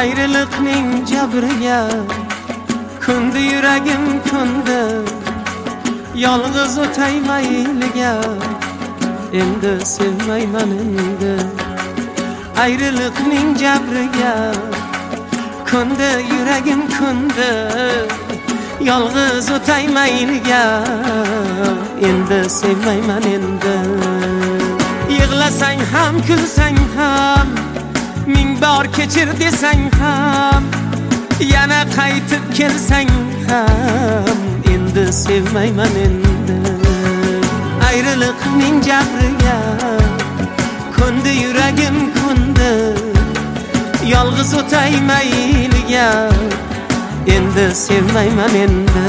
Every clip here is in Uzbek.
Ayrılıkning jabriga kundi yuragim kundi, yolg'iz o'tay mayliga endi sevmayman endi. Ayrılıkning jabriga kundi yuragim kundi, yolg'iz o'tay mayliga endi sevmayman endi. Yig'lasang ham kulsang ham, ming bor kechir desang ham, yana qaytib kelsang ham endi sevmayman endi. Ayrılıkning jabriga kundi yuragim kundi, yolg'iz o'tay mayliga endi sevmayman endi.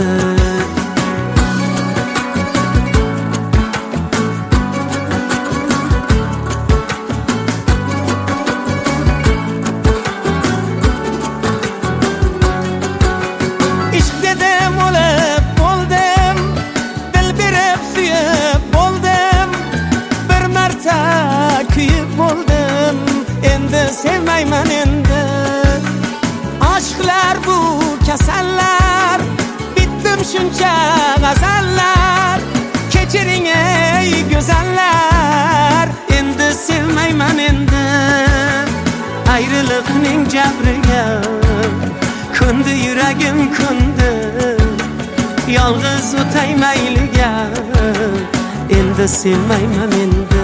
Ishq dedim o'lib bo'ldim, dil berib suyib bo'ldim, bir marta kuyib bo'ldim, endi sevmayman endi. Aşklar bu kasallar, bittim shuncha g'azallar, kechiring ey go'zallar, endi sevmayman endi. Ayrılıkning jabriga kundi yuragim kundi, yolg'iz o'tay mayliga endi sevmayman endi.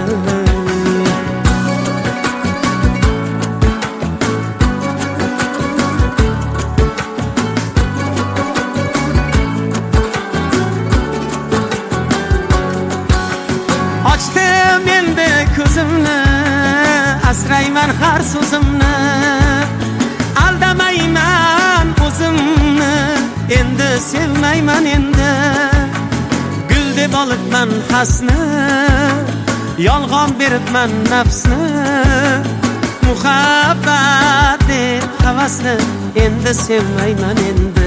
Açdım endi ko'zimni, asrayman har so'zimni, aldamayman o'zimni, endi sevmayman endi. Gul deb olibman hasni, yolg'on beribman nafsni, muhabbat deb havasni, endi sevmayman endi.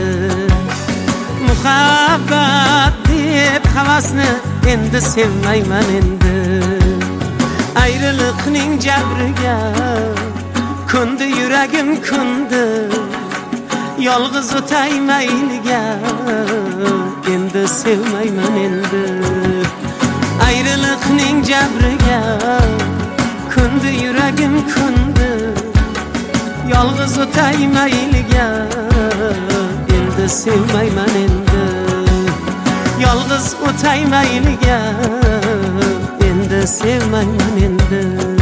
Muhabbat deb havasni, endi sevmayman endi. Ayrılıkning jabriga kundi yuragim kundi, yolg'iz o'tay mayliga endi sevmayman endi. Ayrılıkning jabriga kundi yuragim kundi, yolg'iz o'tay mayliga endi sevmayman endi. Yolg'iz o'tay mayliga endi sevmayman endi.